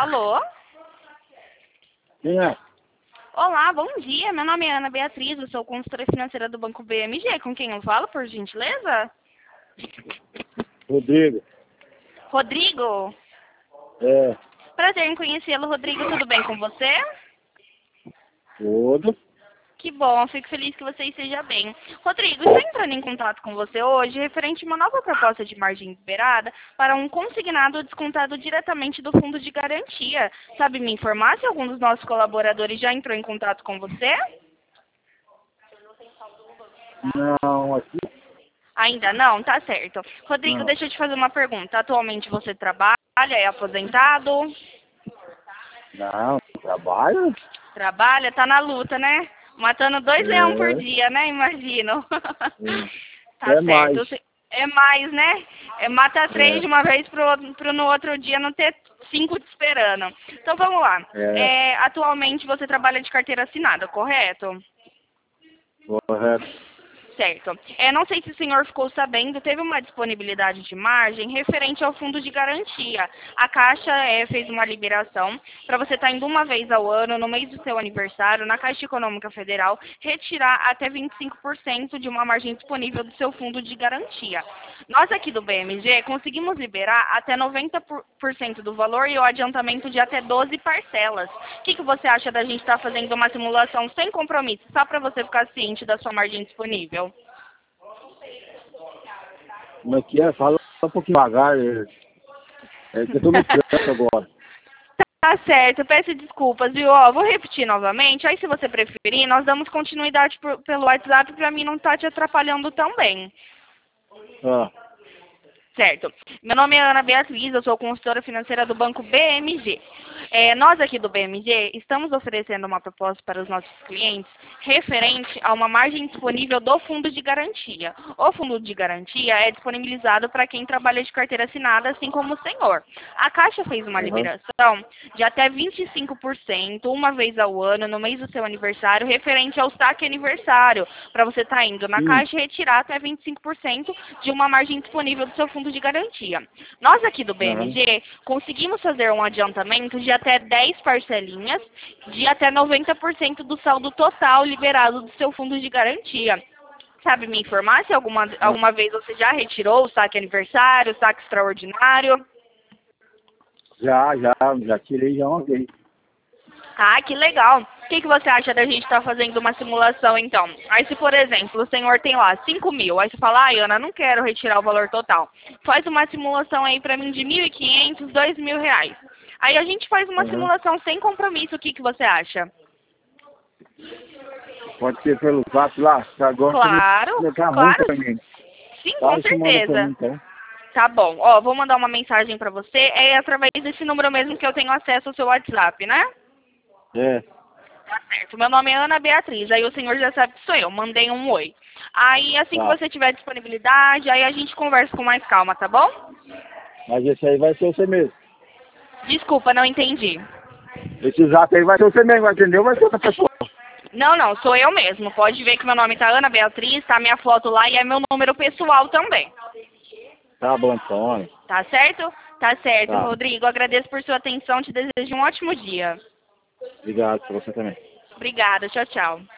Alô? Quem é? Olá, bom dia. Meu nome é Ana Beatriz, eu sou consultora financeira do Banco BMG. Com quem eu falo, por gentileza? Rodrigo. Rodrigo? É. Prazer em conhecê-lo, Rodrigo. Tudo bem com você? Tudo. Que bom, fico feliz que você esteja bem. Rodrigo, estou entrando em contato com você hoje referente a uma nova proposta de margem liberada para um consignado descontado diretamente do fundo de garantia. Sabe me informar se algum dos nossos colaboradores já entrou em contato com você? Não, aqui Ainda não? Tá certo. Rodrigo, não. deixa eu te fazer uma pergunta. Atualmente você trabalha, é aposentado? Não, trabalho? Trabalha, tá na luta, né? Matando 2 leões por É. dia, né? Imagino. Sim. Tá É mais. certo. É mais, né? É matar 3 de É. uma vez pro no outro dia não ter 5 te esperando. Então vamos lá. É. Atualmente você trabalha de carteira assinada, correto? Correto. Certo. Não sei se o senhor ficou sabendo, teve uma disponibilidade de margem referente ao fundo de garantia. A Caixa fez uma liberação para você estar indo uma vez ao ano, no mês do seu aniversário, na Caixa Econômica Federal, retirar até 25% de uma margem disponível do seu fundo de garantia. Nós aqui do BMG conseguimos liberar até 90% do valor e o adiantamento de até 12 parcelas. O que você acha da gente estar fazendo uma simulação sem compromisso, só para você ficar ciente da sua margem disponível? Como é que é? Fala um pouquinho devagar. Que eu tô no trânsito agora. Tá certo, peço desculpas, viu? Ó, vou repetir novamente, aí se você preferir, nós damos continuidade pelo WhatsApp para mim não estar te atrapalhando também. Ah, Certo. Meu nome é Ana Beatriz, eu sou consultora financeira do Banco BMG. Nós aqui do BMG estamos oferecendo uma proposta para os nossos clientes referente a uma margem disponível do fundo de garantia. O fundo de garantia é disponibilizado para quem trabalha de carteira assinada, assim como o senhor. A Caixa fez uma uhum. liberação de até 25%, uma vez ao ano, no mês do seu aniversário, referente ao saque aniversário, para você estar indo na Sim. Caixa e retirar até 25% de uma margem disponível do seu fundo de garantia. Nós aqui do Uhum. BMG conseguimos fazer um adiantamento de até 10 parcelinhas de até 90% do saldo total liberado do seu fundo de garantia. Sabe me informar se alguma vez você já retirou o saque aniversário, o saque extraordinário? Já tirei já uma vez. Ah, que legal. O que você acha da gente estar fazendo uma simulação, então? Aí, se, por exemplo, o senhor tem lá 5 mil, aí você fala, ai, Ana, não quero retirar o valor total. Faz uma simulação aí pra mim de 1.500, 2.000 reais. Aí a gente faz uma Uhum. simulação sem compromisso, o que você acha? Pode ser pelo zap lá, que agora Claro, tá ruim claro. pra mim. Sim, Tá, com você manda pra mim certeza. então. Tá bom. Ó, vou mandar uma mensagem pra você. É através desse número mesmo que eu tenho acesso ao seu WhatsApp, né? É. Tá certo. Meu nome é Ana Beatriz. Aí o senhor já sabe que sou eu. Mandei um oi. Aí, assim que Tá. você tiver disponibilidade, aí a gente conversa com mais calma, tá bom? Mas esse aí vai ser você mesmo. Desculpa, não entendi. Esse zap aí vai ser você mesmo, entendeu? Vai ser outra pessoa. Não, não, sou eu mesmo. Pode ver que meu nome tá Ana Beatriz, tá minha foto lá e é meu número pessoal também. Tá bom, então. Tá certo? Tá certo, Tá. Rodrigo. Agradeço por sua atenção. Te desejo um ótimo dia. Obrigado pra você também. Obrigada. Tchau, tchau.